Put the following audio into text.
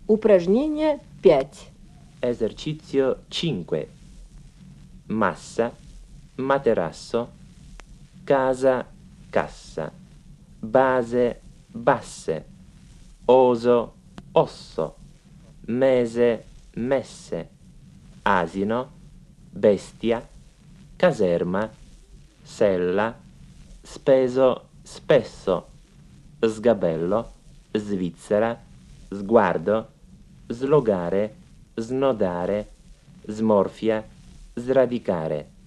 Упражнение 5. Esercizio 5. Massa, materasso, casa, cassa, base, basse, oso, osso, mese, messe, asino, bestia, caserma, sella, speso, spesso, sgabello, Svizzera, sguardo, slogare, snodare, smorfia, sradicare.